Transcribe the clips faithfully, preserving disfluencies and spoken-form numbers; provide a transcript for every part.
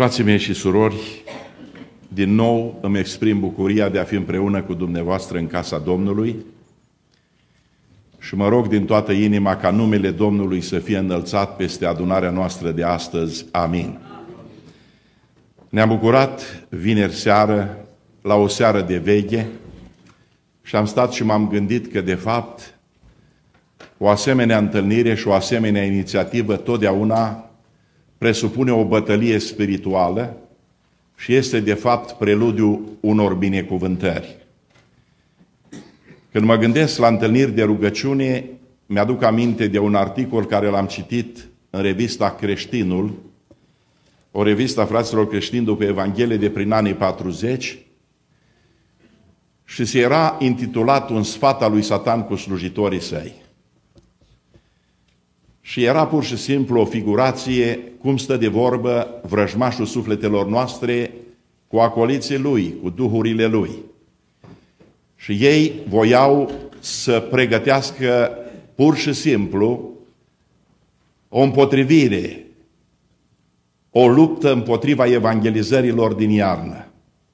Frații mei și surori, din nou îmi exprim bucuria de a fi împreună cu dumneavoastră în casa Domnului și mă rog din toată inima ca numele Domnului să fie înălțat peste adunarea noastră de astăzi. Amin. Ne-am bucurat vineri seară la o seară de veche și am stat și m-am gândit că de fapt o asemenea întâlnire și o asemenea inițiativă totdeauna presupune o bătălie spirituală și este de fapt preludiu unor binecuvântări. Când mă gândesc la întâlniri de rugăciune, mi-aduc aminte de un articol care l-am citit în revista Creștinul, o revistă a fraților creștini după Evanghelie de prin anii patruzeci, și se era intitulat Un sfat al lui Satan cu slujitorii săi. Și era pur și simplu o figurație cum stă de vorbă vrăjmașul sufletelor noastre cu acoliții lui, cu duhurile lui. Și ei voiau să pregătească pur și simplu o împotrivire, o luptă împotriva evangelizărilor din iarnă.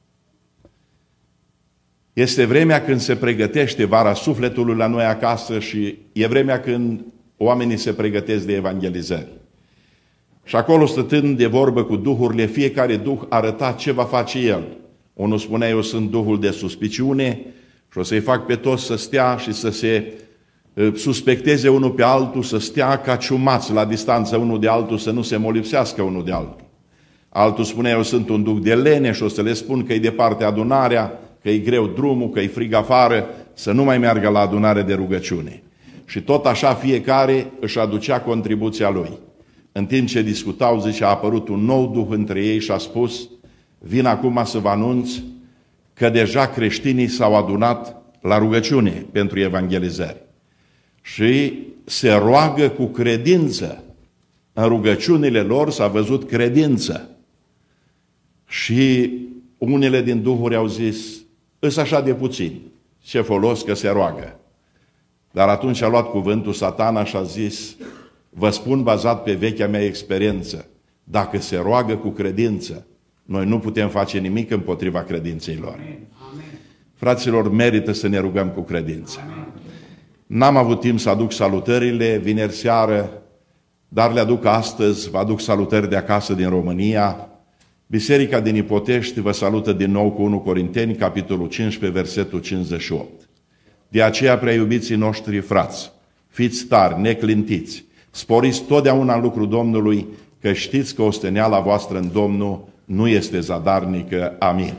Este vremea când se pregătește vara sufletului la noi acasă și e vremea când oamenii se pregătesc de evangelizări. Și acolo, stătând de vorbă cu duhurile, fiecare duh arăta ce va face el. Unul spunea, eu sunt duhul de suspiciune și o să-i fac pe toți să stea și să se suspecteze unul pe altul, să stea ca ciumați la distanță unul de altul, să nu se molipsească unul de altul. Altul spunea, eu sunt un duh de lene și o să le spun că e departe adunarea, că e greu drumul, că e frig afară, să nu mai meargă la adunare de rugăciune. Și tot așa fiecare își aducea contribuția lui. În timp ce discutau, zice, a apărut un nou duh între ei și a spus, vin acum să vă anunț că deja creștinii s-au adunat la rugăciune pentru evangelizări. Și se roagă cu credință. În rugăciunile lor s-a văzut credință. Și unele din duhuri au zis, îs așa de puțini, ce folos că se roagă. Dar atunci a luat cuvântul Satana și a zis, vă spun bazat pe vechea mea experiență, dacă se roagă cu credință, noi nu putem face nimic împotriva credinței lor. Amen. Fraților, merită să ne rugăm cu credință. N-am avut timp să aduc salutările vineri seară, dar le aduc astăzi, vă aduc salutări de acasă din România. Biserica din Ipotești vă salută din nou cu unu Corinteni, capitolul cincisprezece, versetul cincizeci și opt. De aceea, prea iubiții noștri frați, fiți tari, neclintiți, sporiți totdeauna în lucrul Domnului, că știți că osteneala voastră în Domnul nu este zadarnică. Amin.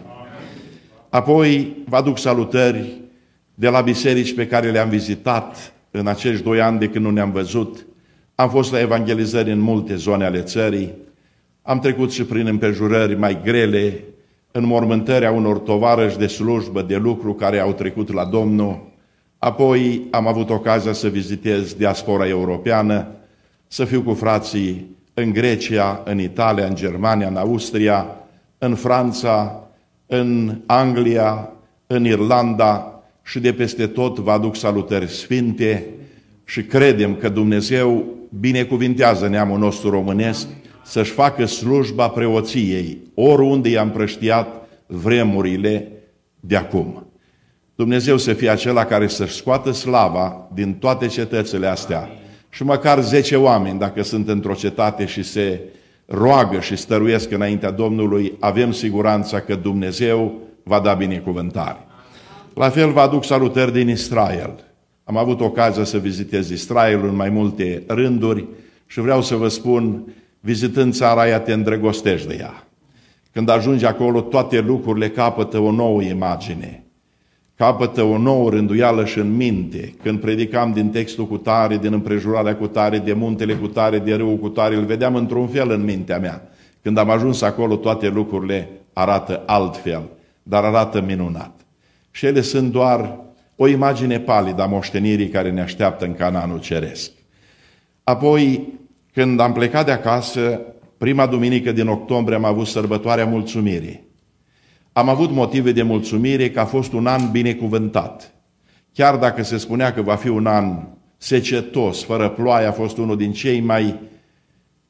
Apoi vă aduc salutări de la biserici pe care le-am vizitat în acești doi ani de când nu ne-am văzut. Am fost la evangelizări în multe zone ale țării, am trecut și prin împrejurări mai grele, înmormântări unor tovarăși de slujbă, de lucru care au trecut la Domnul. Apoi am avut ocazia să vizitez diaspora europeană, să fiu cu frații în Grecia, în Italia, în Germania, în Austria, în Franța, în Anglia, în Irlanda și de peste tot vă aduc salutări sfinte și credem că Dumnezeu binecuvintează neamul nostru românesc să-și facă slujba preoției, oriunde i-a împrăștiat vremurile de acum. Dumnezeu să fie acela care să-și scoată slava din toate cetățile astea și măcar zece oameni, dacă sunt într-o cetate și se roagă și stăruiesc înaintea Domnului, avem siguranța că Dumnezeu va da binecuvântare. La fel vă aduc salutări din Israel. Am avut ocazia să vizitez Israelul în mai multe rânduri și vreau să vă spun, vizitând țara aia, te îndrăgostești de ea. Când ajungi acolo, toate lucrurile capătă o nouă imagine, capătă o nouă rânduială și în minte. Când predicam din textul cu tare, din împrejurarea cu tare, de muntele cu tare, de râul cu tare, îl vedeam într-un fel în mintea mea. Când am ajuns acolo, toate lucrurile arată altfel, dar arată minunat. Și ele sunt doar o imagine palidă a moștenirii care ne așteaptă în Canaanul ceresc. Apoi, când am plecat de acasă, prima duminică din octombrie am avut sărbătoarea mulțumirii. Am avut motive de mulțumire că a fost un an binecuvântat. Chiar dacă se spunea că va fi un an secetos, fără ploaie, a fost unul din cei mai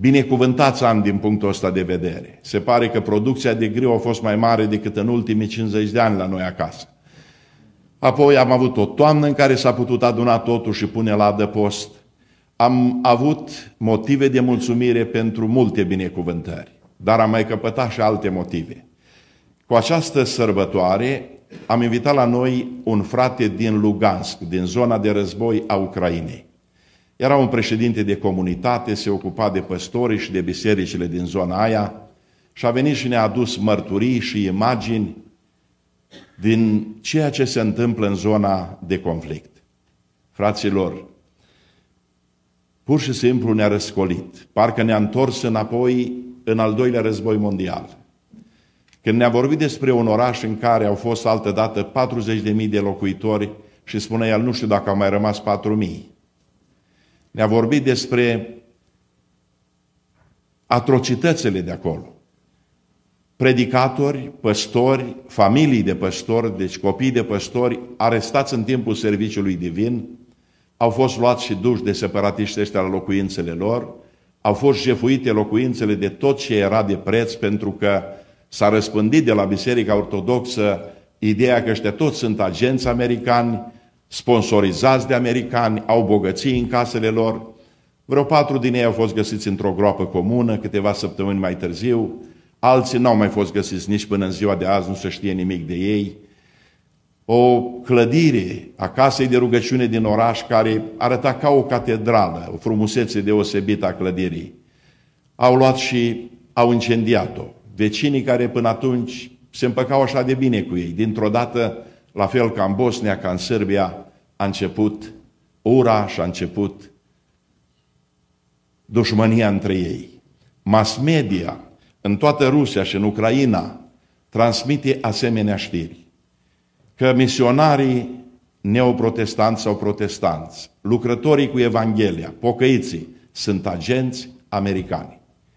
binecuvântați ani din punctul ăsta de vedere. Se pare că producția de grâu a fost mai mare decât în ultimii cincizeci de ani la noi acasă. Apoi am avut o toamnă în care s-a putut aduna totul și pune la adăpost. Am avut motive de mulțumire pentru multe binecuvântări, dar am mai căpătat și alte motive. Cu această sărbătoare am invitat la noi un frate din Lugansk, din zona de război a Ucrainei. Era un președinte de comunitate, se ocupa de păstori și de bisericile din zona aia și a venit și ne-a adus mărturii și imagini din ceea ce se întâmplă în zona de conflict. Fraților, pur și simplu ne-a răscolit, parcă ne-a întors înapoi în al doilea război mondial. Când ne-a vorbit despre un oraș în care au fost altădată patruzeci de mii de locuitori și spunea el, nu știu dacă au mai rămas patru mii. Ne-a vorbit despre atrocitățile de acolo. Predicatori, păstori, familii de păstori, deci copii de păstori, arestați în timpul serviciului divin, au fost luați și duși de separatiști ăștia la locuințele lor, au fost jefuite locuințele de tot ce era de preț, pentru că s-a răspândit de la Biserica Ortodoxă ideea că ăștia toți sunt agenți americani, sponsorizați de americani, au bogății în casele lor. Vreo patru din ei au fost găsiți într-o groapă comună câteva săptămâni mai târziu, alții n-au mai fost găsiți nici până în ziua de azi, nu se știe nimic de ei. O clădire a casei de rugăciune din oraș care arăta ca o catedrală, o frumusețe deosebită a clădirii. Au luat și au incendiat-o. Vecinii care până atunci se împăcau așa de bine cu ei, dintr-o dată, la fel ca în Bosnia, ca în Serbia, a început ura și a început dușmânia între ei. Mass media, în toată Rusia și în Ucraina, transmite asemenea știri, că misionarii neoprotestanți sau protestanți, lucrătorii cu Evanghelia, pocăiții, sunt agenți americani.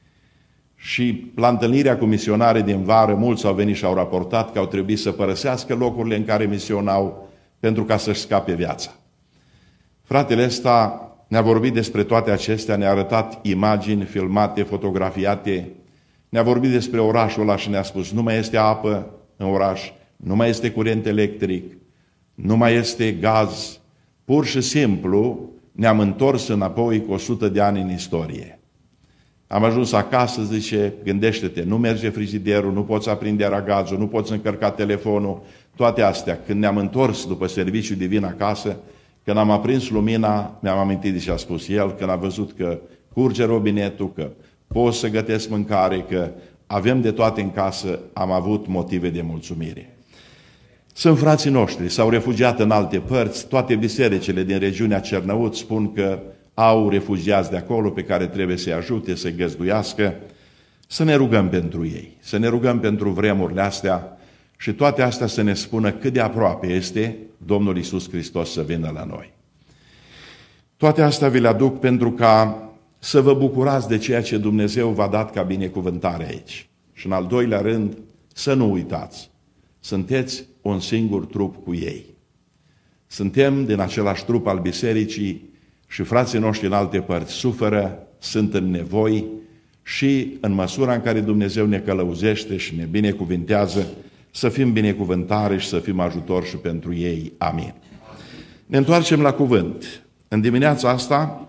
Și la întâlnirea cu misionare din vară, mulți au venit și au raportat că au trebuit să părăsească locurile în care misionau pentru ca să-și scape viața. Fratele ăsta ne-a vorbit despre toate acestea, ne-a arătat imagini filmate, fotografiate, ne-a vorbit despre orașul ăla și ne-a spus, nu mai este apă în oraș, nu mai este curent electric, nu mai este gaz, pur și simplu ne-am întors înapoi cu o sută de ani în istorie. Am ajuns acasă, zice, gândește-te, nu merge frigiderul, nu poți aprinde aragazul, nu poți încărca telefonul, toate astea. Când ne-am întors după serviciu divin acasă, când am aprins lumina, mi-am amintit de ce a spus el, când a văzut că curge robinetul, că pot să gătesc mâncare, că avem de toate în casă, am avut motive de mulțumire. Sunt frații noștri, s-au refugiat în alte părți, toate bisericile din regiunea Cernăuți spun că au refugiați de acolo pe care trebuie să-i ajute, să-i găzduiască, să ne rugăm pentru ei, să ne rugăm pentru vremurile astea și toate astea să ne spună cât de aproape este Domnul Iisus Hristos să vină la noi. Toate astea vi le aduc pentru ca să vă bucurați de ceea ce Dumnezeu v-a dat ca binecuvântare aici. Și în al doilea rând, să nu uitați, sunteți un singur trup cu ei. Suntem din același trup al bisericii și frații noștri în alte părți suferă, sunt în nevoi și în măsura în care Dumnezeu ne călăuzește și ne binecuvintează, să fim binecuvântare și să fim ajutor și pentru ei. Amin. Ne întoarcem la cuvânt. În dimineața asta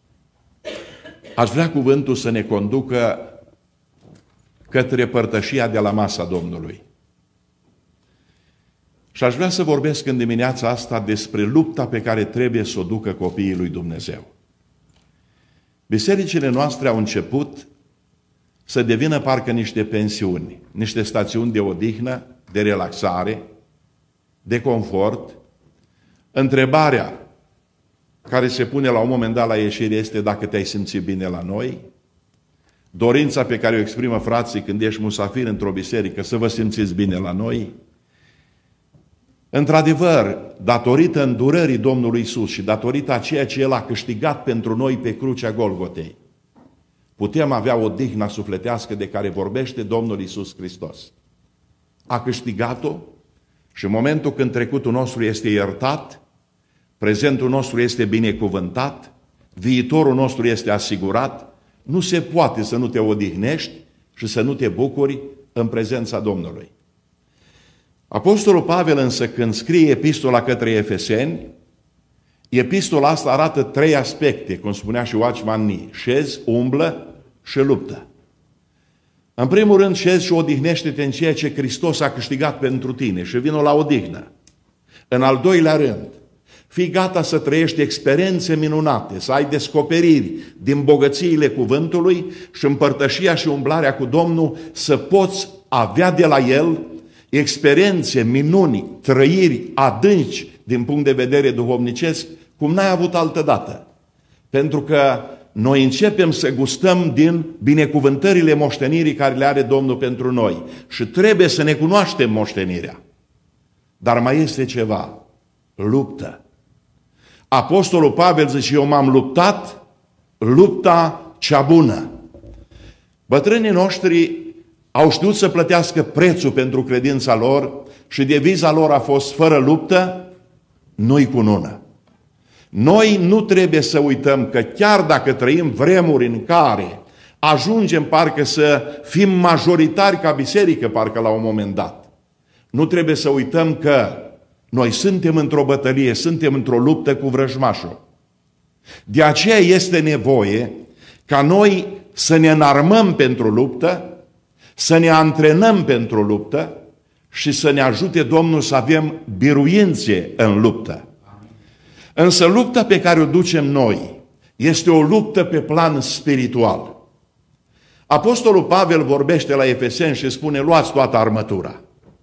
aș vrea cuvântul să ne conducă către părtășia de la masa Domnului. Și aș vrea să vorbesc în dimineața asta despre lupta pe care trebuie să o ducă copiii lui Dumnezeu. Bisericile noastre au început să devină parcă niște pensiuni, niște stațiuni de odihnă, de relaxare, de confort. Întrebarea care se pune la un moment dat la ieșire este dacă te-ai simțit bine la noi. Dorința pe care o exprimă frații când ești musafir într-o biserică, să vă simțiți bine la noi. Într-adevăr, datorită îndurării Domnului Iisus și datorită a ceea ce El a câștigat pentru noi pe crucea Golgotei, putem avea o dihnă sufletească de care vorbește Domnul Iisus Hristos. A câștigat-o și în momentul când trecutul nostru este iertat, prezentul nostru este binecuvântat, viitorul nostru este asigurat, nu se poate să nu te odihnești și să nu te bucuri în prezența Domnului. Apostolul Pavel însă, când scrie epistola către Efeseni, epistola asta arată trei aspecte, cum spunea și Watchman Nee: șezi, umblă și luptă. În primul rând, șezi și odihnește-te în ceea ce Hristos a câștigat pentru tine și vină la odihnă. În al doilea rând, fii gata să trăiești experiențe minunate, să ai descoperiri din bogățiile cuvântului și împărtășia și umblarea cu Domnul, să poți avea de la El experiențe, minuni, trăiri adânci din punct de vedere duhovnicesc, cum n-ai avut altădată. Pentru că noi începem să gustăm din binecuvântările moștenirii care le are Domnul pentru noi. Și trebuie să ne cunoaștem moștenirea. Dar mai este ceva: luptă. Apostolul Pavel zice: eu m-am luptat lupta cea bună. Bătrânii noștri au știut să plătească prețul pentru credința lor și deviza lor a fost: fără luptă nu-i cunună. Noi nu trebuie să uităm că chiar dacă trăim vremuri în care ajungem parcă să fim majoritari ca biserică, parcă la un moment dat, nu trebuie să uităm că noi suntem într-o bătălie, suntem într-o luptă cu vrăjmașul. De aceea este nevoie ca noi să ne înarmăm pentru luptă, să ne antrenăm pentru luptă și să ne ajute Domnul să avem biruințe în luptă. Însă lupta pe care o ducem noi este o luptă pe plan spiritual. Apostolul Pavel vorbește la Efeseni și spune: luați toată armătura.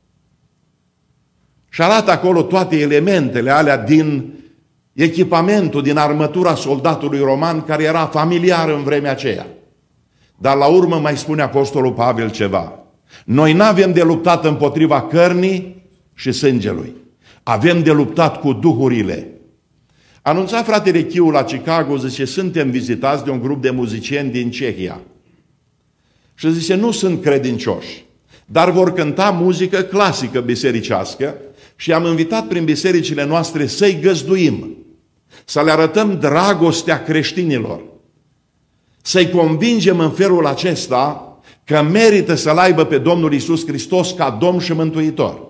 Și arată acolo toate elementele alea din echipamentul, din armătura soldatului roman, care era familiar în vremea aceea. Dar la urmă mai spune Apostolul Pavel ceva: noi n-avem de luptat împotriva cărnii și sângelui, avem de luptat cu duhurile. Anunța fratele Chiu la Chicago, zice: suntem vizitați de un grup de muzicieni din Cehia. Și zice: nu sunt credincioși, dar vor cânta muzică clasică bisericească și am invitat prin bisericile noastre să-i găzduim, să le arătăm dragostea creștinilor, să-i convingem în felul acesta că merită să-L aibă pe Domnul Iisus Hristos ca Domn și Mântuitor.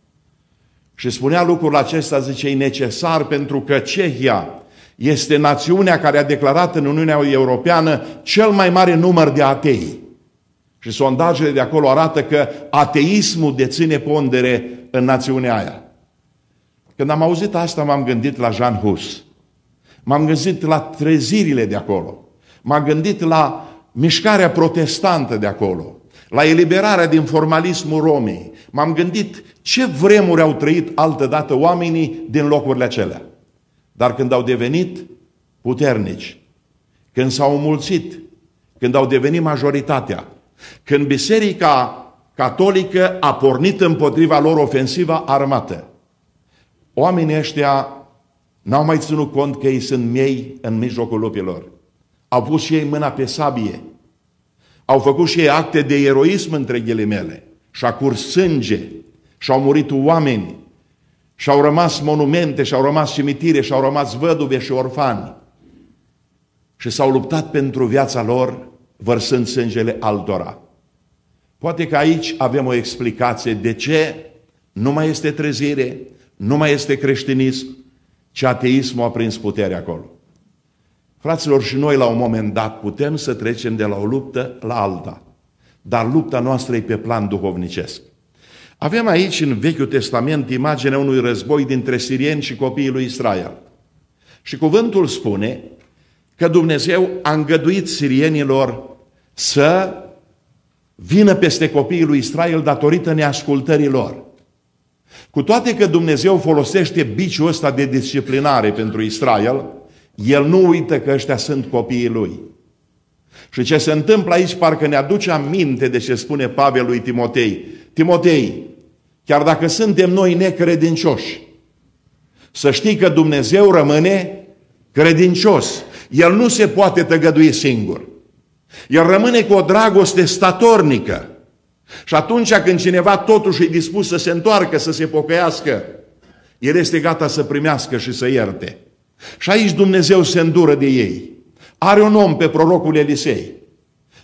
Și spunea lucrul acesta, zice, e necesar pentru că Cehia este națiunea care a declarat în Uniunea Europeană cel mai mare număr de atei. Și sondajele de acolo arată că ateismul deține pondere în națiunea aia. Când am auzit asta, m-am gândit la Jan Hus. M-am gândit la trezirile de acolo. M-am gândit la mișcarea protestantă de acolo, la eliberarea din formalismul Romei. M-am gândit ce vremuri au trăit altădată oamenii din locurile acelea. Dar când au devenit puternici, când s-au înmulțit, când au devenit majoritatea, când biserica catolică a pornit împotriva lor ofensiva armată, oamenii ăștia n-au mai ținut cont că ei sunt miei în mijlocul lupilor. Au pus și ei mâna pe sabie. Au făcut și ei acte de eroism, între ghilimele. Și-a curs sânge. Și-au murit oameni. Și-au rămas monumente, și-au rămas cimitire, și-au rămas văduve și orfani. Și s-au luptat pentru viața lor, vărsând sângele altora. Poate că aici avem o explicație de ce nu mai este trezire, nu mai este creștinism, ci ateismul a prins puterea acolo. Fraților, și noi la un moment dat putem să trecem de la o luptă la alta, dar lupta noastră e pe plan duhovnicesc. Avem aici în Vechiul Testament imaginea unui război dintre sirieni și copiii lui Israel. Și cuvântul spune că Dumnezeu a îngăduit sirienilor să vină peste copiii lui Israel datorită neascultării lor. Cu toate că Dumnezeu folosește biciul ăsta de disciplinare pentru Israel, El nu uită că ăștia sunt copiii Lui. Și ce se întâmplă aici parcă ne aduce aminte de ce spune Pavel lui Timotei. Timotei, chiar dacă suntem noi necredincioși, să știi că Dumnezeu rămâne credincios. El nu se poate tăgădui singur. El rămâne cu o dragoste statornică. Și atunci când cineva totuși e dispus să se întoarcă, să se pocăiască, el este gata să primească și să ierte. Și aici Dumnezeu se îndură de ei. Are un om pe prorocul Elisei.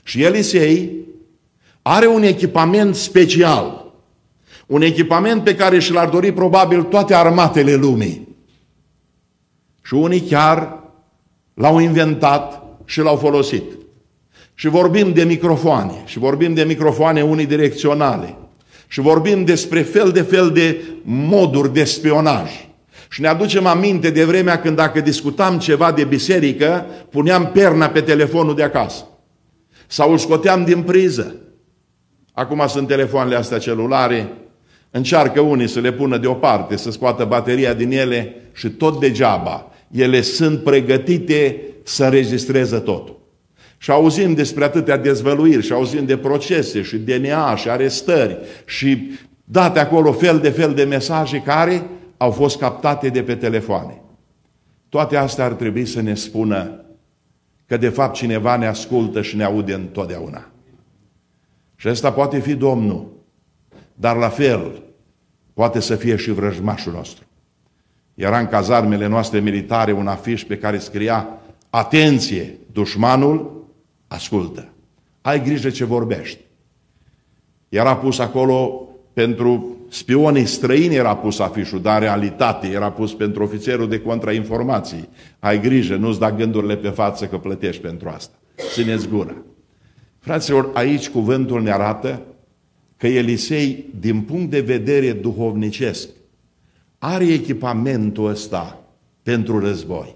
Și Elisei are un echipament special. Un echipament pe care și l-ar dori probabil toate armatele lumii. Și unii chiar l-au inventat și l-au folosit. Și vorbim de microfoane, și vorbim de microfoane unidirecționale, și vorbim despre fel de fel de moduri de spionaj. Și ne aducem aminte de vremea când dacă discutam ceva de biserică, puneam perna pe telefonul de acasă. Sau îl scoteam din priză. Acum sunt telefoanele astea celulare, încearcă unii să le pună deoparte, să scoată bateria din ele și tot degeaba. Ele sunt pregătite să înregistreze totul. Și auzim despre atâtea dezvăluiri, și auzim de procese, și D N A, și arestări, și date acolo fel de fel de mesaje care au fost captate de pe telefoane. Toate astea ar trebui să ne spună că de fapt cineva ne ascultă și ne aude întotdeauna. Și ăsta poate fi Domnul, dar la fel poate să fie și vrăjmașul nostru. Era în cazarmele noastre militare un afiș pe care scria: atenție, dușmanul ascultă. Ai grijă ce vorbești. Era pus acolo pentru spionii străini, era pus afișul, dar în realitate era pus pentru ofițerul de contrainformații. Ai grijă, nu-ți da gândurile pe față că plătești pentru asta. Țineți gura. Fraților, aici cuvântul ne arată că Elisei, din punct de vedere duhovnicesc, are echipamentul ăsta pentru război.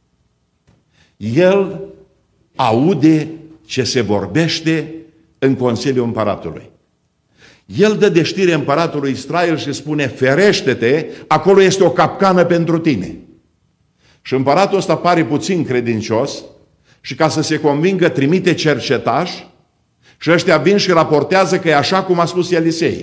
El aude ce se vorbește în Consiliul Împăratului. El dă de știre împăratului Israel și spune: ferește-te, acolo este o capcană pentru tine. Și împăratul ăsta pare puțin credincios și ca să se convingă trimite cercetași și ăștia vin și raportează că e așa cum a spus Elisei.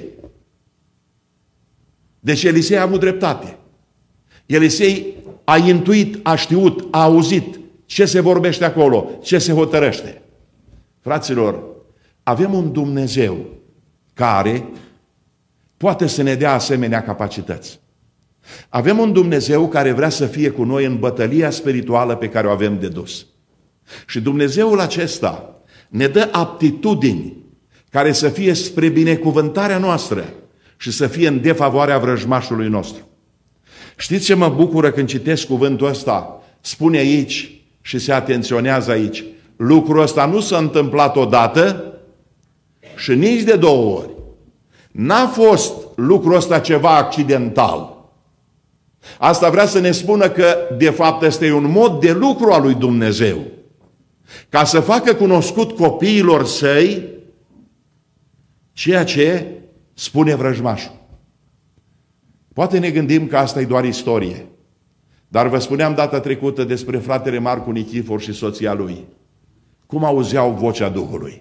Deci Elisei a avut dreptate. Elisei a intuit, a știut, a auzit ce se vorbește acolo, ce se hotărăște. Fraților, avem un Dumnezeu care poate să ne dea asemenea capacități. Avem un Dumnezeu care vrea să fie cu noi în bătălia spirituală pe care o avem de dus. Și Dumnezeul acesta ne dă aptitudini care să fie spre binecuvântarea noastră și să fie în defavoarea vrăjmașului nostru. Știți ce mă bucură când citesc cuvântul ăsta? Spune aici și se atenționează aici: lucrul ăsta nu s-a întâmplat odată și nici de două ori. N-a fost lucrul ăsta ceva accidental. Asta vrea să ne spună că, de fapt, ăsta e un mod de lucru al lui Dumnezeu, ca să facă cunoscut copiilor săi ceea ce spune vrăjmașul. Poate ne gândim că asta e doar istorie, dar vă spuneam data trecută despre fratele Marcu Nichifor și soția lui. Cum auzeau vocea Duhului?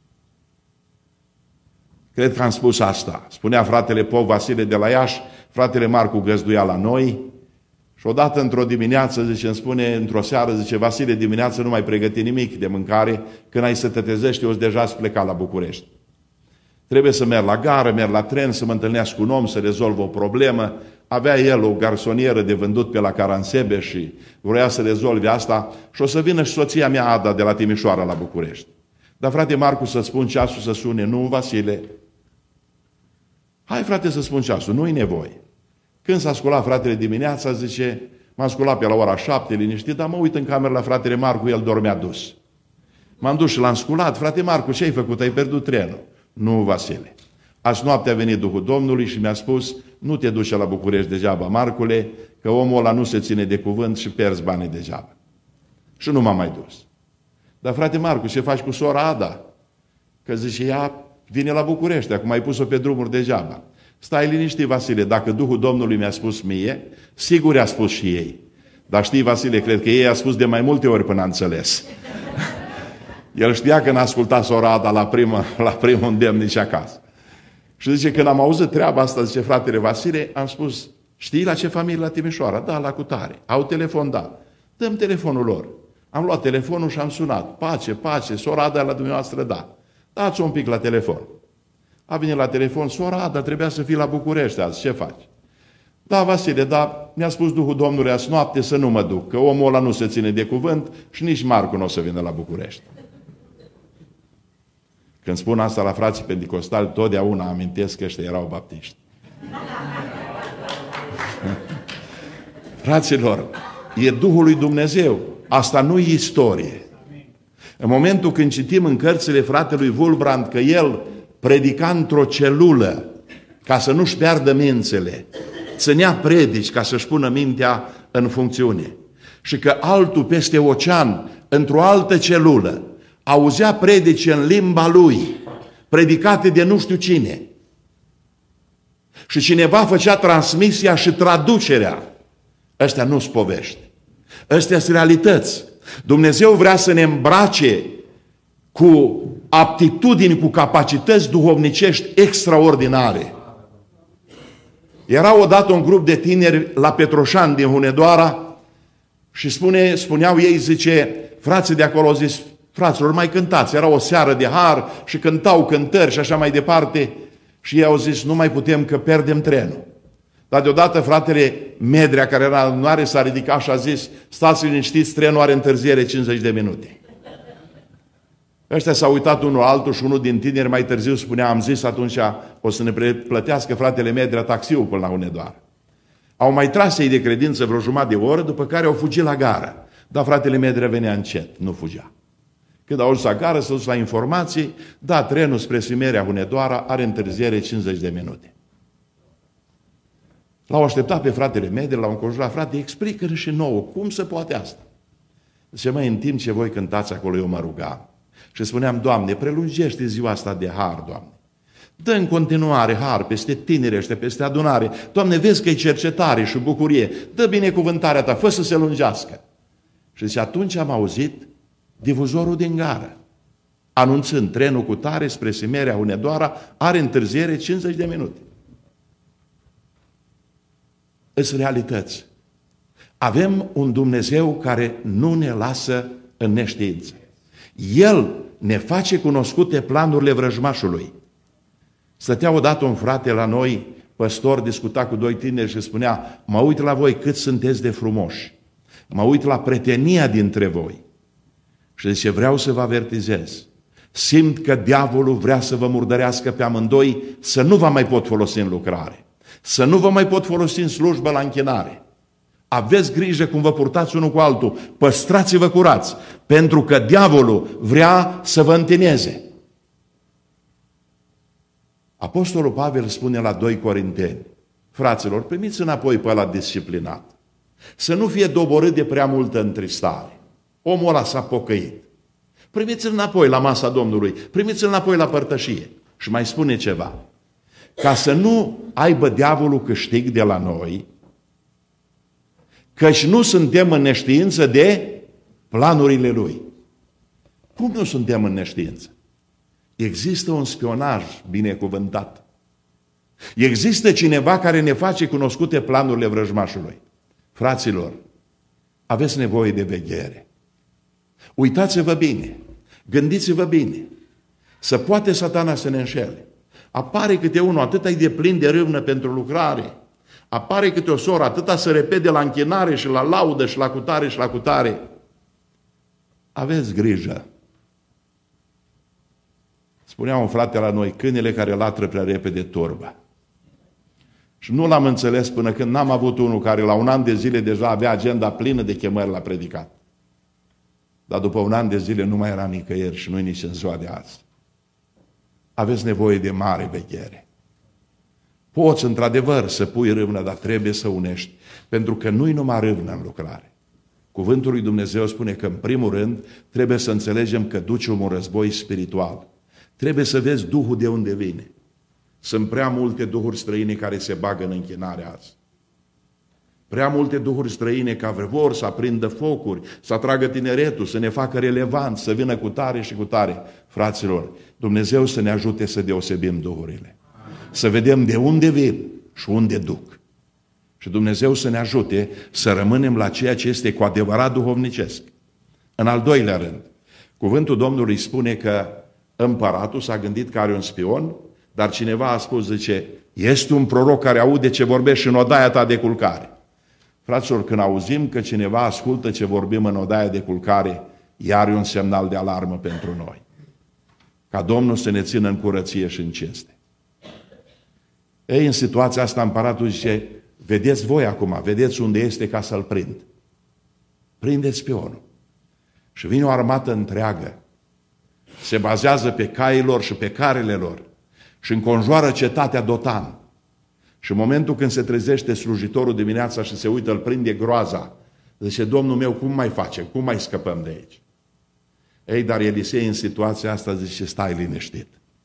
Cred că am spus asta. Spunea fratele Pop Vasile de la Iași, fratele Marcu găzduia la noi și odată într-o dimineață, zice, îmi spune, într-o seară, zice: Vasile, dimineață nu mai pregăti nimic de mâncare, când ai să te trezești, eu deja să pleca la București. Trebuie să merg la gară, merg la tren, să mă întâlnesc cu un om, să rezolv o problemă. Avea el o garsonieră de vândut pe la Caransebe și vrea să rezolve asta și o să vină și soția mea, Ada, de la Timișoara la București. Dar frate Marcu, să spun ceasul să sune. Nu, Vasile. Hai, frate, să spun ceasul, nu-i nevoie. Când s-a sculat fratele dimineața, zice, m-am sculat pe la ora șapte, liniștit, dar mă uit în cameră la fratele Marcu, el dormea dus. M-am dus și l-am sculat: frate Marcu, ce ai făcut? Ai pierdut trenul. Nu, Vasile. Azi noapte a venit Duhul Domnului și mi-a spus: nu te duci la București degeaba, Marcule, că omul ăla nu se ține de cuvânt și pierzi banii degeaba. Și nu m-am mai dus. Dar frate Marcu, ce faci cu sora Ada? Că zice, ea vine la București, acum ai pus-o pe drumuri degeaba. Stai liniștit, Vasile, dacă Duhul Domnului mi-a spus mie, sigur i-a spus și ei. Dar știi, Vasile, cred că ei a spus de mai multe ori până a înțeles. El știa că n-a ascultat sora Ada la primul la primul îndemn nici acasă. Și zice, când am auzit treaba asta, zice fratele Vasile, am spus: știi la ce familie la Timișoara? Da, la cutare. Au telefon, da. Dăm telefonul lor. Am luat telefonul și am sunat. Pace, pace, sora Ada la dumneavoastră, da. Dați-o un pic la telefon. A venit la telefon: sora Ada, trebuia să fii la București azi, ce faci? Da, Vasile, da, mi-a spus Duhul Domnului azi noapte să nu mă duc, că omul ăla nu se ține de cuvânt și nici Marcu nu o să vină la București. Când spun asta la frații pentecostali, totdeauna amintesc că ăștia erau baptiști. Fraților, e Duhul lui Dumnezeu. Asta nu e istorie. În momentul când citim în cărțile fratelui Wulbrand că el predica într-o celulă ca să nu-și piardă mințele, ținea predici ca să-și pună mintea în funcțiune, și că altul peste ocean, într-o altă celulă, auzea predici în limba lui, predicate de nu știu cine, și cineva făcea transmisia și traducerea. Astea nu sunt povești. Astea sunt realități. Dumnezeu vrea să ne îmbrace cu aptitudini, cu capacități duhovnicești extraordinare. Era odată un grup de tineri la Petroșani din Hunedoara și spune, spuneau ei, zice, frații de acolo au zis, fraților, mai cântați. Era o seară de har și cântau cântări și așa mai departe. Și ei au zis, nu mai putem că pierdem trenul. Dar deodată fratele Medrea, care era în adunare, s-a ridicat și a zis, stați liniștiți, trenul are întârziere cincizeci de minute. Ăștia s-au uitat unul altul și unul din tineri mai târziu spunea, am zis atunci, o să ne plătească fratele Medrea taxiul până la Hunedoara. Au mai tras ei de credință vreo jumătate de oră, după care au fugit la gară. Dar fratele Medrea venea încet, nu fugea. Când au ajuns la gară, s-au dus la informații, da, trenul spre Simerea Hunedoara are întârziere cincizeci de minute. L-au așteptat pe fratele Medrea, l-au înconjurat, frate, explică-ne și nouă, cum se poate asta? Zice, măi, în timp ce voi cântați acolo, eu mă rugam. Și spuneam, Doamne, prelungește ziua asta de har, Doamne. Dă în continuare har peste tineri ăștia, peste adunare. Doamne, vezi că e cercetare și bucurie. Dă binecuvântarea Ta, fă să se lungească. Și zice, atunci am auzit difuzorul din gară, anunțând trenul cu tare spre Simerea Hunedoara are întârziere cincizeci de minute. Îs realități. Avem un Dumnezeu care nu ne lasă în neștiință. El ne face cunoscute planurile vrăjmașului. Stătea odată un frate la noi, păstor, discuta cu doi tineri și spunea, mă uit la voi cât sunteți de frumoși, mă uit la prietenia dintre voi. Și zice, vreau să vă avertizez, simt că diavolul vrea să vă murdărească pe amândoi, să nu vă mai pot folosi în lucrare, să nu vă mai pot folosi în slujbă la închinare. Aveți grijă cum vă purtați unul cu altul, păstrați-vă curați, pentru că diavolul vrea să vă întineze. Apostolul Pavel spune la doi Corinteni, fraților, primiți înapoi pe ăla disciplinat, să nu fie doborât de prea multă întristare. Omul ăla s-a pocăit. Primiți-l înapoi la masa Domnului, primiți-l înapoi la părtășie. Și mai spune ceva, ca să nu aibă diavolul câștig de la noi, căci nu suntem în neștiință de planurile lui. Cum nu suntem în neștiință? Există un spionaj binecuvântat. Există cineva care ne face cunoscute planurile vrăjmașului. Fraților, aveți nevoie de veghere. Uitați-vă bine, gândiți-vă bine. Să poate Satana să ne înșele. Apare câte unul, atâta e de plin de râvnă pentru lucrare. Apare câte o soră, atâta să repede la închinare și la laudă și la cutare și la cutare. Aveți grijă. Spunea un frate la noi, câinele care latră prea repede turba. Și nu l-am înțeles până când n-am avut unul care la un an de zile deja avea agenda plină de chemări la predicat. Dar după un an de zile nu mai era nicăieri și nu-i nici în ziua de azi. Aveți nevoie de mare veghere. Poți într-adevăr să pui râvnă, dar trebuie să unești, pentru că nu-i numai râvnă în lucrare. Cuvântul lui Dumnezeu spune că în primul rând trebuie să înțelegem că ducem un război spiritual. Trebuie să vezi Duhul de unde vine. Sunt prea multe duhuri străine care se bagă în închinare azi. Prea multe duhuri străine care vor să aprindă focuri, să atragă tineretul, să ne facă relevant, să vină cu tare și cu tare. Fraților, Dumnezeu să ne ajute să deosebim duhurile. Să vedem de unde vin și unde duc. Și Dumnezeu să ne ajute să rămânem la ceea ce este cu adevărat duhovnicesc. În al doilea rând, cuvântul Domnului spune că împăratul s-a gândit că are un spion, dar cineva a spus, zice, este un proroc care aude ce vorbești în odaia ta de culcare. Fraților, când auzim că cineva ascultă ce vorbim în odaia de culcare, iar e un semnal de alarmă pentru noi. ca Domnul să ne țină în curăție și în cinste. Ei, în situația asta, împăratul zice, vedeți voi acum, vedeți unde este ca să-l prind. Prindeți spionul. Și vine o armată întreagă. Se bazează pe cailor și pe carele lor și înconjoară cetatea Dotan. Și în momentul când se trezește slujitorul dimineața și se uită, îl prinde groaza. Zice, Domnul meu, cum mai facem? Cum mai scăpăm de aici? Ei, dar Elisei în situația asta zice, stai liniștit.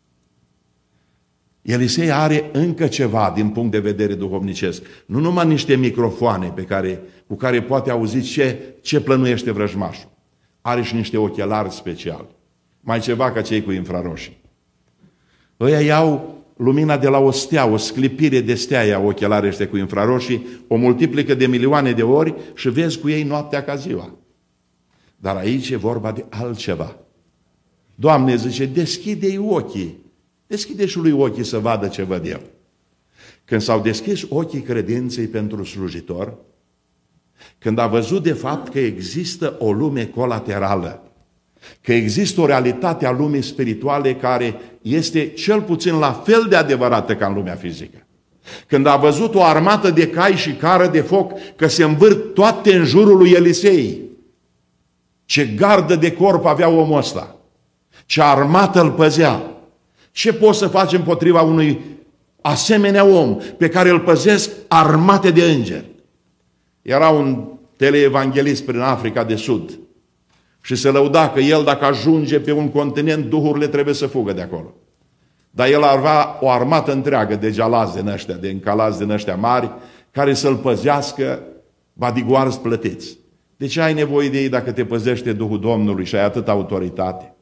Elisei are încă ceva din punct de vedere duhovnicesc. Nu numai niște microfoane pe care, cu care poate auzi ce, ce plănuiește vrăjmașul. Are și niște ochelari speciali. Mai ceva ca cei cu infraroșii. Ăia iau lumina de la o stea, o sclipire de stea ia ochelarii ăștia cu infraroșii, o multiplică de milioane de ori și vezi cu ei noaptea ca ziua. Dar aici e vorba de altceva. Doamne, zice, deschide-i ochii. Deschide și lui ochii să vadă ce văd eu. Când s-au deschis ochii credinței pentru slujitor, când a văzut de fapt că există o lume colaterală, că există o realitate a lumii spirituale care este cel puțin la fel de adevărată ca în lumea fizică. Când a văzut o armată de cai și cară de foc că se învârt toate în jurul lui Elisei, ce gardă de corp avea omul ăsta, ce armată îl păzea, ce poți să faci împotriva unui asemenea om pe care îl păzesc armate de îngeri? Era un teleevanghelist prin Africa de Sud și se lăuda că el, dacă ajunge pe un continent, duhurile trebuie să fugă de acolo. Dar el avea o armată întreagă de jalazi din ăștia, de încalazi din ăștia mari, care să-l păzească bodyguards plătiți. De ce ai nevoie de ei dacă te păzește Duhul Domnului și ai atâta autoritate?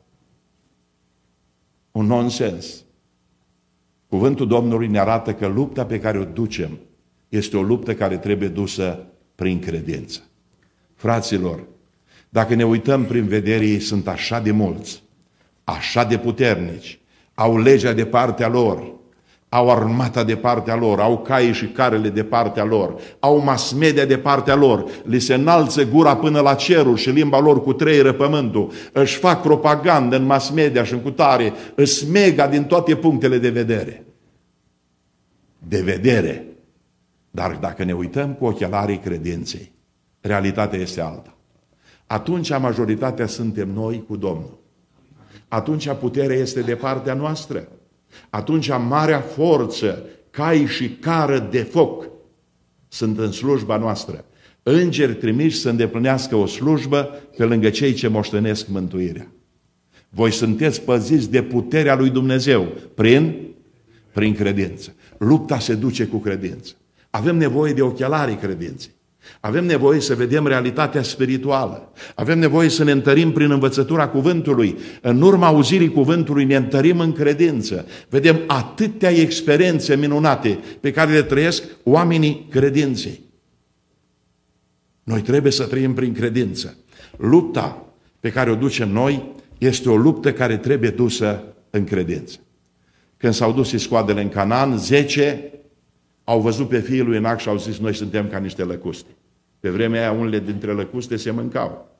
Un nonsens. Cuvântul Domnului ne arată că lupta pe care o ducem este o luptă care trebuie dusă prin credință. Fraților, dacă ne uităm prin vedere, ei sunt așa de mulți, așa de puternici, au legea de partea lor, au armata de partea lor, au caii și carele de partea lor, au mass media de partea lor, li se înalță gura până la cerul și limba lor cutreieră pământul, își fac propagandă în mass media și în cutare, îs mega din toate punctele de vedere. De vedere. Dar dacă ne uităm cu ochelarii credinței, realitatea este alta. Atunci majoritatea suntem noi cu Domnul. Atunci puterea este de partea noastră. Atunci marea forță, cai și cară de foc sunt în slujba noastră. Îngeri trimiși să îndeplinească o slujbă pe lângă cei ce moștenesc mântuirea. Voi sunteți păziți de puterea lui Dumnezeu prin, prin credință. Lupta se duce cu credință. Avem nevoie de ochelarii credinței. Avem nevoie să vedem realitatea spirituală. Avem nevoie să ne întărim prin învățătura cuvântului. În urma auzirii cuvântului ne întărim în credință. Vedem atâtea experiențe minunate pe care le trăiesc oamenii credinței. Noi trebuie să trăim prin credință. Lupta pe care o ducem noi este o luptă care trebuie dusă în credință. Când s-au dus iscoadele în Canaan, zece au văzut pe fiul lui Enac și au zis, noi suntem ca niște lăcuste. Pe vremea aia unele dintre lăcuste se mâncau.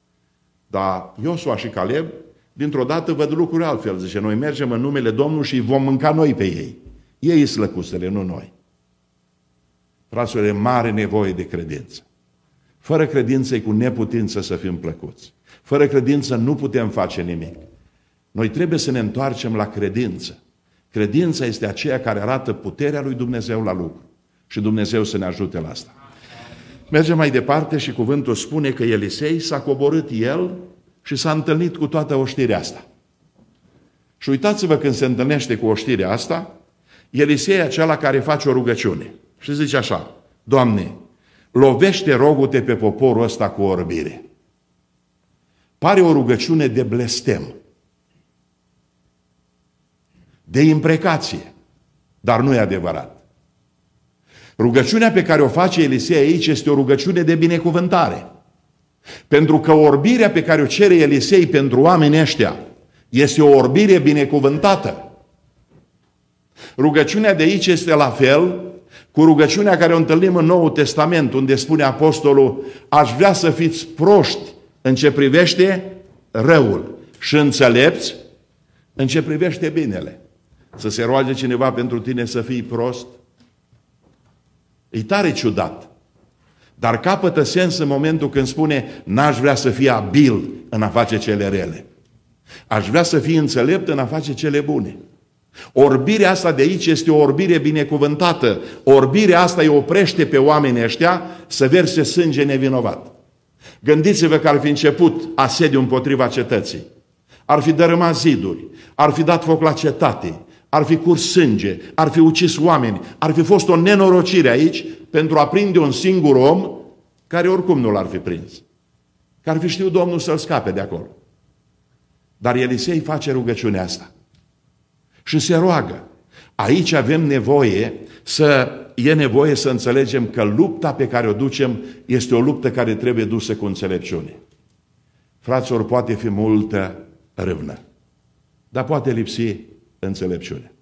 Dar Iosua și Caleb, dintr-o dată văd lucruri altfel. Zice, noi mergem în numele Domnului și vom mânca noi pe ei. Ei sunt lăcustele, nu noi. Fraților, e mare nevoie de credință. Fără credință e cu neputință să fim plăcuți. Fără credință nu putem face nimic. Noi trebuie să ne întoarcem la credință. Credința este aceea care arată puterea lui Dumnezeu la lucru. Și Dumnezeu să ne ajute la asta. Mergem mai departe și cuvântul spune că Elisei s-a coborât el și s-a întâlnit cu toată oștirea asta. Și uitați-vă când se întâlnește cu oștirea asta, Elisei e acela care face o rugăciune. Și zice așa, Doamne, lovește rogul-te pe poporul ăsta cu orbire. Pare o rugăciune de blestem, de imprecație, dar nu e adevărat. Rugăciunea pe care o face Elisei aici este o rugăciune de binecuvântare. Pentru că orbirea pe care o cere Elisei pentru oamenii ăștia este o orbire binecuvântată. Rugăciunea de aici este la fel cu rugăciunea care o întâlnim în Noul Testament, unde spune apostolul, aș vrea să fiți proști în ce privește răul și înțelepți În ce privește binele, să se roage cineva pentru tine să fii prost, e tare ciudat. Dar capătă sens în momentul când spune, n-aș vrea să fie abil în a face cele rele. Aș vrea să fii înțelept în a face cele bune. Orbirea asta de aici este o orbire binecuvântată. Orbirea asta îi oprește pe oamenii ăștia să verse sânge nevinovat. Gândiți-vă că ar fi început asediu împotriva cetății. Ar fi dărâmat ziduri, ar fi dat foc la cetate, ar fi curs sânge, ar fi ucis oameni, ar fi fost o nenorocire aici pentru a prinde un singur om care oricum nu l-ar fi prins. Că ar fi știut Domnul să-l scape de acolo. Dar Elisei face rugăciunea asta. Și se roagă. Aici avem nevoie să, e nevoie să înțelegem că lupta pe care o ducem este o luptă care trebuie dusă cu înțelepciune. Fraților, poate fi multă râvnă, dar poate lipsi înțelepciune.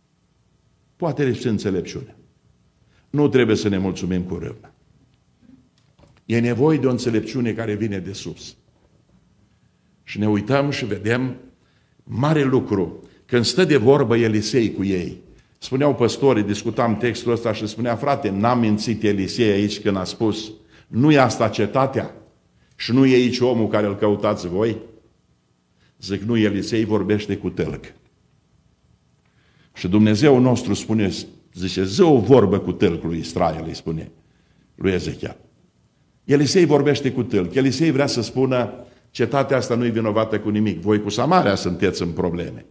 Poate lipsi înțelepciune. Nu trebuie să ne mulțumim cu râvnă. E nevoie de o înțelepciune care vine de sus. Și ne uităm și vedem mare lucru. Când stă de vorbă Elisei cu ei, spuneau păstorii, discutam textul ăsta și spunea, frate, n-a mințit Elisei aici când a spus, nu e asta cetatea și nu e aici omul care îl căutați voi? Zic, nu, Elisei vorbește cu tâlc. Și Dumnezeu nostru spune, zice, zi o vorbă cu tâlc lui Israel, îi spune lui Ezechiel. Elisei vorbește cu tâlc. Elisei vrea să spună, cetatea asta nu e vinovată cu nimic. Voi cu Samaria sunteți în probleme.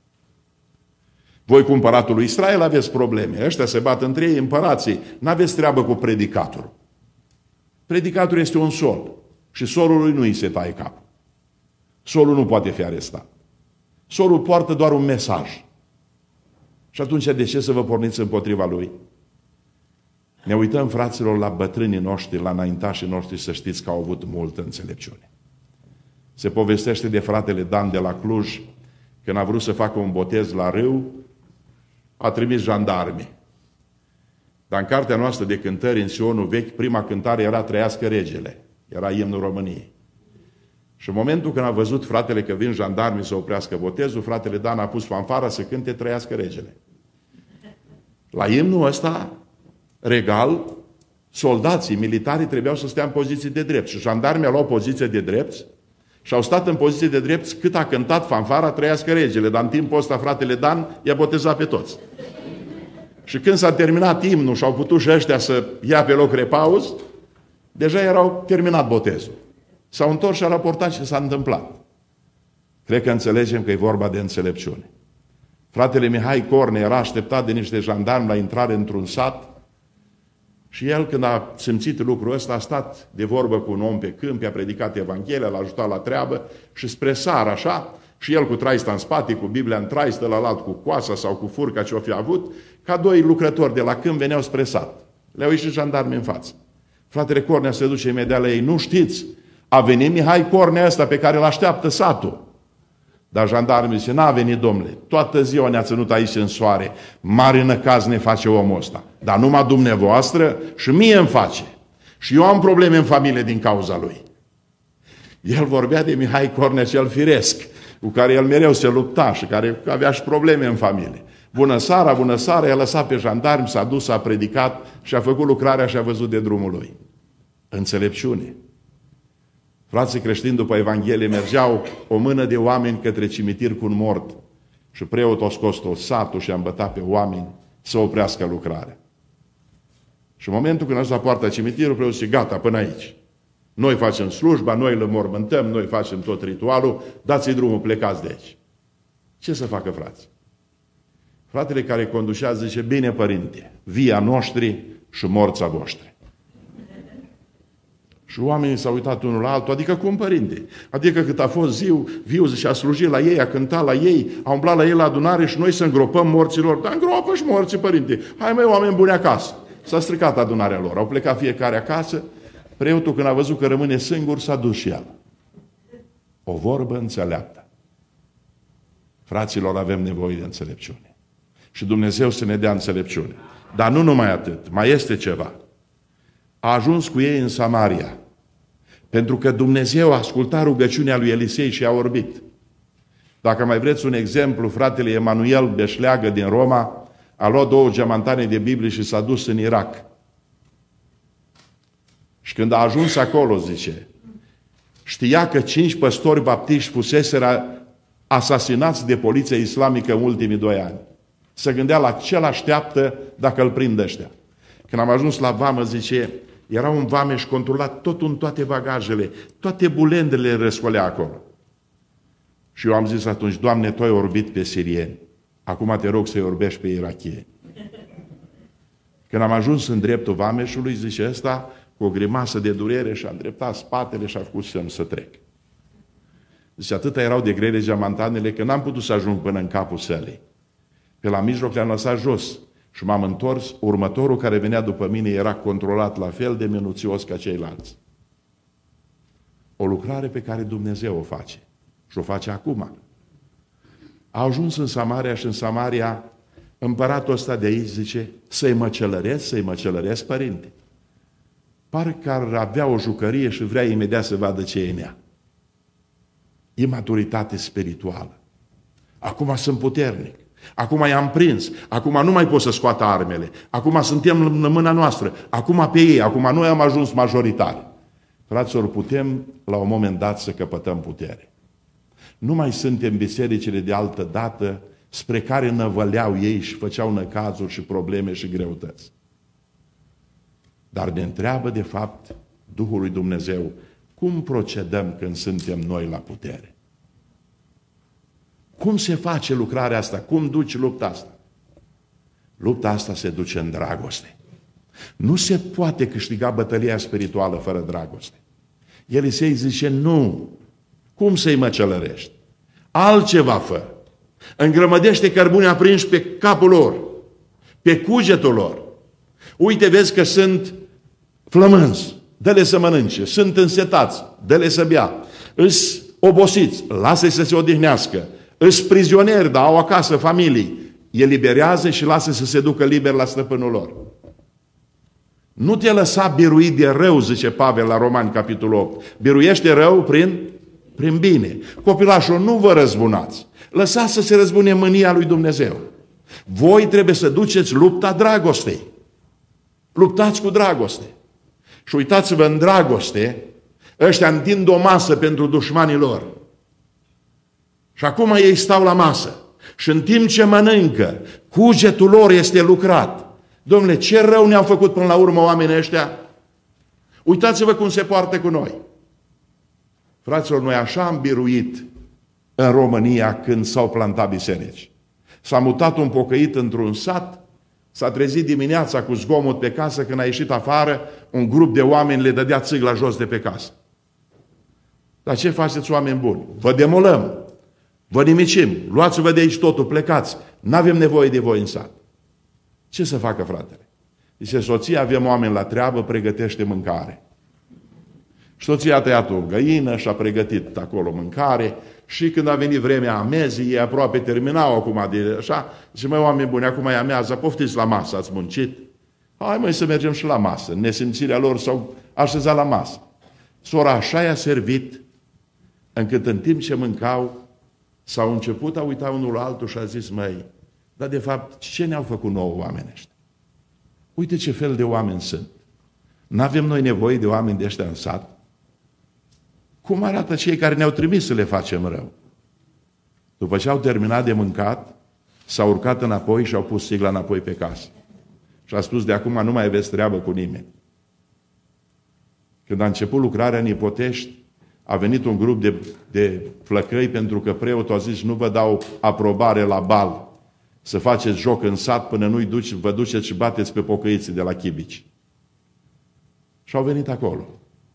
Voi cu împăratul lui Israel aveți probleme. Ăștia se bat între ei, împărații. N-aveți treabă cu predicatorul. Predicatorul este un sol. Și solului nu îi se taie capul. Solul nu poate fi arestat. Solul poartă doar un mesaj. Și atunci de ce să vă porniți împotriva lui? Ne uităm, fraților, la bătrânii noștri, la înaintașii noștri, să știți că au avut multă înțelepciune. Se povestește de fratele Dan de la Cluj, când a vrut să facă un botez la râu, a trimis jandarmi. Dar în cartea noastră de cântări, în Sionul vechi, prima cântare era Trăiască regele. Era imnul României. Și în momentul când a văzut fratele că vin jandarmii să oprească botezul, fratele Dan a pus fanfara să cânte Trăiască regele. La imnul ăsta, regal, soldații, militarii trebuiau să stea în poziții de drept. Și jandarmii au luat poziție de drept și au stat în poziție de drept cât a cântat fanfara Trăiască regele. Dar în timpul ăsta fratele Dan i-a botezat pe toți. Și când s-a terminat imnul și au putut și ăștia să ia pe loc repauz, deja erau terminat botezul. S-au întors și au raportat ce s-a întâmplat. Cred că înțelegem că e vorba de înțelepciune. Fratele Mihai Corne era așteptat de niște jandarmi la intrare într-un sat și el, când a simțit lucrul ăsta, a stat de vorbă cu un om pe câmp, a predicat Evanghelia, l-a ajutat la treabă și spre seară așa, și el cu traista în spate, cu Biblia în traistă, la alt cu coasa sau cu furca ce o fi avut, ca doi lucrători de la câmp veneau spre sat. Le-au ieșit jandarmi în față. Fratele Cornea se duce imediat la ei. Nu știți, a venit Mihai Cornea ăsta pe care îl așteaptă satul. Dar jandarmii zice, n-a venit, domnule, toată ziua ne-a ținut aici în soare, mare năcaz ne face omul ăsta. Dar numai dumneavoastră și mie îmi face. Și eu am probleme în familie din cauza lui. El vorbea de Mihai Cornea cel firesc, cu care el mereu se lupta și care avea și probleme în familie. Bună seara, bună seara, i-a lăsat pe jandarmi, s-a dus, s-a predicat și a făcut lucrarea și a văzut de drumul lui. Înțelepciune. Frații creștini după Evanghelie mergeau o mână de oameni către cimitir cu un mort și preotul a scos tot satul și a îmbătat pe oameni să oprească lucrarea. Și în momentul când a ajuns la poarta cimitirului, preotul zice, gata, până aici. Noi facem slujba, noi îl înmormântăm, noi facem tot ritualul, dați-i drumul, plecați de aici. Ce să facă frații? Fratele care conducea zice, bine părinte, via noștri și morța voștri. Și oamenii s-au uitat unul la altul, adică cum, părinte? Adică cât a fost ziu, viu și a slujit la ei, a cântat la ei, a umblat la ei la adunare și noi să îngropăm morților. Dar îngropă și morții, părinte. Hai mai oameni buni acasă. S-a stricat adunarea lor. Au plecat fiecare acasă. Preotul, când a văzut că rămâne singur, s-a dus și el. O vorbă înțeleaptă. Fraților, avem nevoie de înțelepciune. Și Dumnezeu să ne dea înțelepciune. Dar nu numai atât. Mai este ceva. A ajuns cu ei în Samaria, pentru că Dumnezeu a ascultat rugăciunea lui Elisei și a orbit. Dacă mai vreți un exemplu, fratele Emanuel Beșleagă din Roma a luat două geamantane de Biblie și s-a dus în Irak. Și când a ajuns acolo, zice, știa că cinci păstori baptiști fuseseră asasinați de poliția islamică în ultimii doi ani. Se gândea la ce l-așteaptă dacă îl prind ăștia. Când am ajuns la vamă, zice, era un vameș controlat totul în toate bagajele, toate bulendele răscolea acolo. Și eu am zis atunci, Doamne, Tu ai orbit pe sirieni, acum te rog să-i orbești pe irachieni. Când am ajuns în dreptul vameșului, zice ăsta, cu o grimasă de durere și-a îndreptat spatele și a făcut semn să trec. Zice, atâta erau de grele geamantanele că n-am putut să ajung până în capul sălii. Pe la mijloc le-am lăsat jos și m-am întors. Următorul care venea după mine era controlat la fel de minuțios ca ceilalți. O lucrare pe care Dumnezeu o face. Și o face acum. A ajuns în Samaria și în Samaria împăratul ăsta de aici zice, să-i măcelăresc, să-i măcelăresc, părinte. Parcă ar avea o jucărie și vrea imediat să vadă ce e în ea. Imaturitate spirituală. Acum sunt puternic. Acum i-am prins. Acum nu mai pot să scoată armele. Acum suntem în mâna noastră. Acum pe ei. Acum noi am ajuns majoritari. Fraților, putem la un moment dat să căpătăm putere. Nu mai suntem bisericile de altă dată spre care năvăleau ei și făceau năcazuri și probleme și greutăți. Dar ne întreabă, de fapt, Duhul lui Dumnezeu, cum procedăm când suntem noi la putere? Cum se face lucrarea asta? Cum duci lupta asta? Lupta asta se duce în dragoste. Nu se poate câștiga bătălia spirituală fără dragoste. Elisei zice, nu. Cum să-i măcelărești? Altceva fă. Îngrămădește cărbune aprinși pe capul lor, pe cugetul lor. Uite, vezi că sunt flămânzi, dă-le să mănânce. Sunt însetați, dă-le să bea. Îs obosiți, lasă-i să se odihnească. Îs prizonieri, dar au acasă familii. Eliberează și lasă să se ducă liber la stăpânul lor. Nu te lăsa biruit de rău, zice Pavel la Romani, capitolul opt. Biruiește rău prin, prin bine. Copilașul, nu vă răzbunați. Lăsați să se răzbune mânia lui Dumnezeu. Voi trebuie să duceți lupta dragostei. Luptați cu dragoste. Și uitați-vă, în dragoste, ăștia întind o masă pentru dușmanii lor. Și acum ei stau la masă. Și în timp ce mănâncă, cugetul lor este lucrat. Dom'le, ce rău ne-au făcut până la urmă oamenii ăștia? Uitați-vă cum se poartă cu noi. Fraților, noi așa am biruit în România când s-au plantat biserici. S-a mutat un pocăit într-un sat, s-a trezit dimineața cu zgomot pe casă, când a ieșit afară, un grup de oameni le dădea țigla jos de pe casă. Dar ce faceți, oameni buni? Vă demolăm, vă nimicim, luați-vă de aici totul, plecați, n-avem nevoie de voi în sat. Ce să facă fratele? Zice, soția, avem oameni la treabă, pregătește mâncare. Și soția a tăiat o găină și a pregătit acolo mâncare și când a venit vremea amezii, ei aproape terminau acum de așa, zice, măi, oameni buni, acum e amează, poftiți la masă, ați muncit? Hai, măi, să mergem și la masă. Nesimțirea lor s-au așezat la masă. Sora așa i-a servit, încât în timp ce mâncau, s-au început a uita unul la altul și a zis, măi, dar de fapt, ce ne-au făcut nouă oamenii ăștia? Uite ce fel de oameni sunt. N-avem noi nevoie de oameni de ăștia în sat? Cum arată cei care ne-au trimis să le facem rău? După ce au terminat de mâncat, s-au urcat înapoi și au pus sigla înapoi pe casă. Și a spus, de acum nu mai aveți treabă cu nimeni. Când a început lucrarea în Ipotești, a venit un grup de, de flăcăi pentru că preotul a zis, nu vă dau aprobare la bal să faceți joc în sat până nu-i duci, vă duceți și bateți pe pocăiții de la Chibici. Și au venit acolo.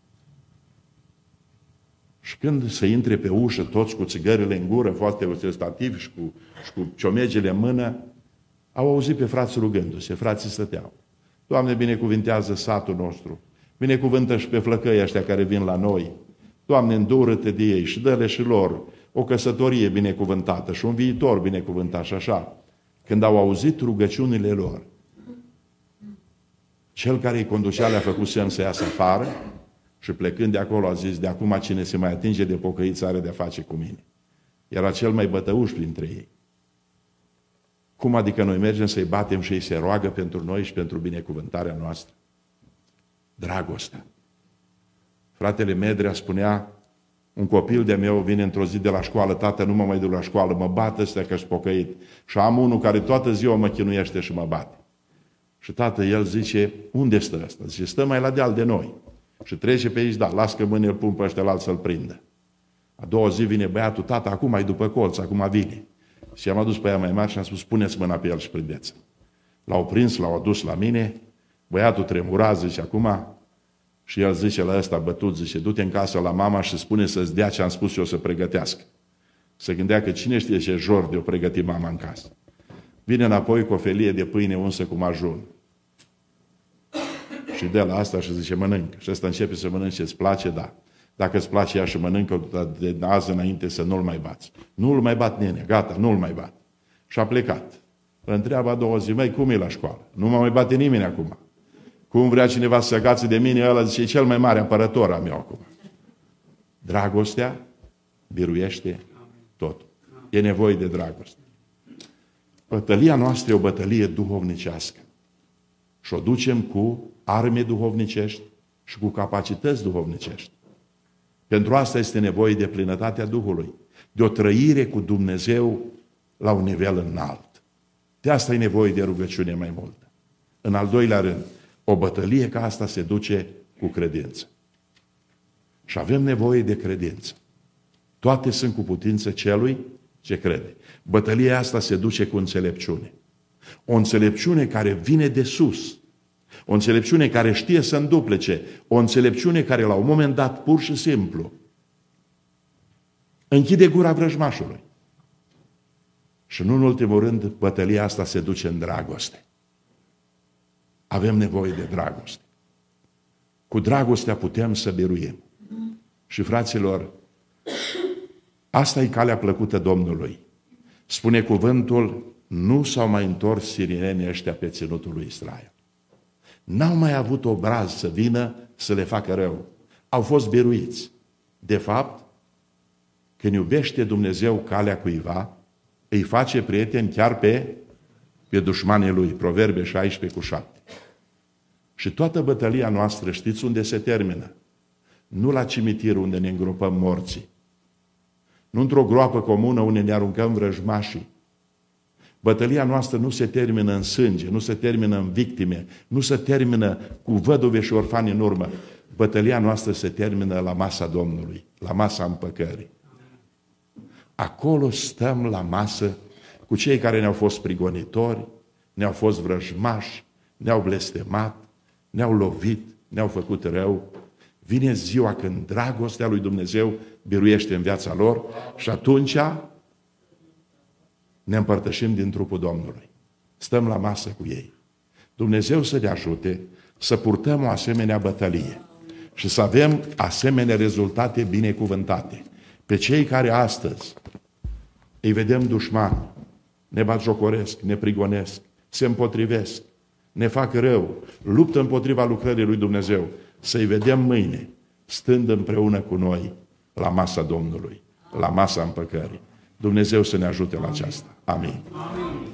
Și când se intre pe ușă, toți cu țigările în gură, foarte ostentativi și cu, și cu ciomegele în mână, au auzit pe frații rugându-se, frații stăteau. Doamne, binecuvintează satul nostru, binecuvântă și pe flăcăii ăștia care vin la noi. Doamne, îndură-te de ei și dă-le și lor o căsătorie binecuvântată și un viitor binecuvântat și așa. Când au auzit rugăciunile lor, cel care îi conducea le-a făcut semn să iasă afară și plecând de acolo a zis, de acum cine se mai atinge de pocăiță are de-a face cu mine. era cel mai bătăuș printre ei. Cum adică noi mergem să-i batem și ei se roagă pentru noi și pentru binecuvântarea noastră? Dragostea. Fratele Medrea spunea, un copil de meu vine într-o zi de la școală, tată, nu mă mai duc la școală, mă bat ăstea că-s pocăit. Și am unul care toată ziua mă chinuiește și mă bate. Și tată, el zice, unde stă ăsta? Zice, stă mai la deal de noi. Și trece pe aici, da, las că mâine îl pun pe ăștia la alt să-l prindă. A doua zi vine băiatul, tată, acum mai după colț, acum vine. Și am adus pe ea mai mare și am spus, puneți mâna pe el și prindeți. L-au prins, l-au adus la mine, băiatul tremura, zice, acum, și el zice la ăsta bătut, zice, du-te în casă la mama și spune să-ți dea ce am spus eu să pregătească. Se gândea că cine știe ce jor de-o pregăti mama în casă. Vine înapoi cu o felie de pâine unsă cu majun. Și de la asta și zice, mănâncă. Și ăsta începe să mănânce, îți place? Da. Dacă îți place ea și mănâncă, de azi înainte să nu-l mai bați. Nu-l mai bat, nene, gata, nu-l mai bat. Și a plecat. Îl întreabă a doua zi, măi, cum e la școală? Nu mă mai bate nimeni acum. Cum vrea cineva să se agațe de mine, ăla zice, e cel mai mare apărător al meu acum. Dragostea biruiește totul. E nevoie de dragoste. Bătălia noastră e o bătălie duhovnicească. Și o ducem cu arme duhovnicești și cu capacități duhovnicești. Pentru asta este nevoie de plinătatea Duhului, de o trăire cu Dumnezeu la un nivel înalt. De asta e nevoie de rugăciune mai multă. În al doilea rând, o bătălie ca asta se duce cu credință. Și avem nevoie de credință. Toate sunt cu putință celui ce crede. Bătălia asta se duce cu înțelepciune. O înțelepciune care vine de sus. O înțelepciune care știe să înduplece. O înțelepciune care la un moment dat, pur și simplu, închide gura vrăjmașului. Și nu în ultimul rând, bătălia asta se duce în dragoste. Avem nevoie de dragoste. Cu dragostea putem să biruim. Și fraților, asta e calea plăcută Domnului. Spune cuvântul, nu s-au mai întors sirienii ăștia pe ținutul lui Israel. N-au mai avut obraz să vină să le facă rău. Au fost biruiți. De fapt, când iubește Dumnezeu calea cuiva, îi face prieteni chiar pe, pe dușmanii lui. Proverbe șaisprezece cu șapte. Și toată bătălia noastră, știți unde se termină? Nu la cimitir unde ne îngropăm morții. Nu într-o groapă comună unde ne aruncăm vrăjmașii. Bătălia noastră nu se termină în sânge, nu se termină în victime, nu se termină cu văduve și orfani în urmă. Bătălia noastră se termină la masa Domnului, la masa împăcării. Acolo stăm la masă cu cei care ne-au fost prigonitori, ne-au fost vrăjmași, ne-au blestemat, ne-au lovit, ne-au făcut rău. Vine ziua când dragostea lui Dumnezeu biruiește în viața lor și atunci ne împărtășim din trupul Domnului. Stăm la masă cu ei. Dumnezeu să ne ajute să purtăm o asemenea bătălie și să avem asemenea rezultate binecuvântate. Pe cei care astăzi îi vedem dușmani, ne batjocoresc, ne prigonesc, se împotrivesc, ne fac rău, luptă împotriva lucrării lui Dumnezeu, să-i vedem mâine, stând împreună cu noi la masa Domnului, la masa împăcării. Dumnezeu să ne ajute la aceasta. Amin. Amin.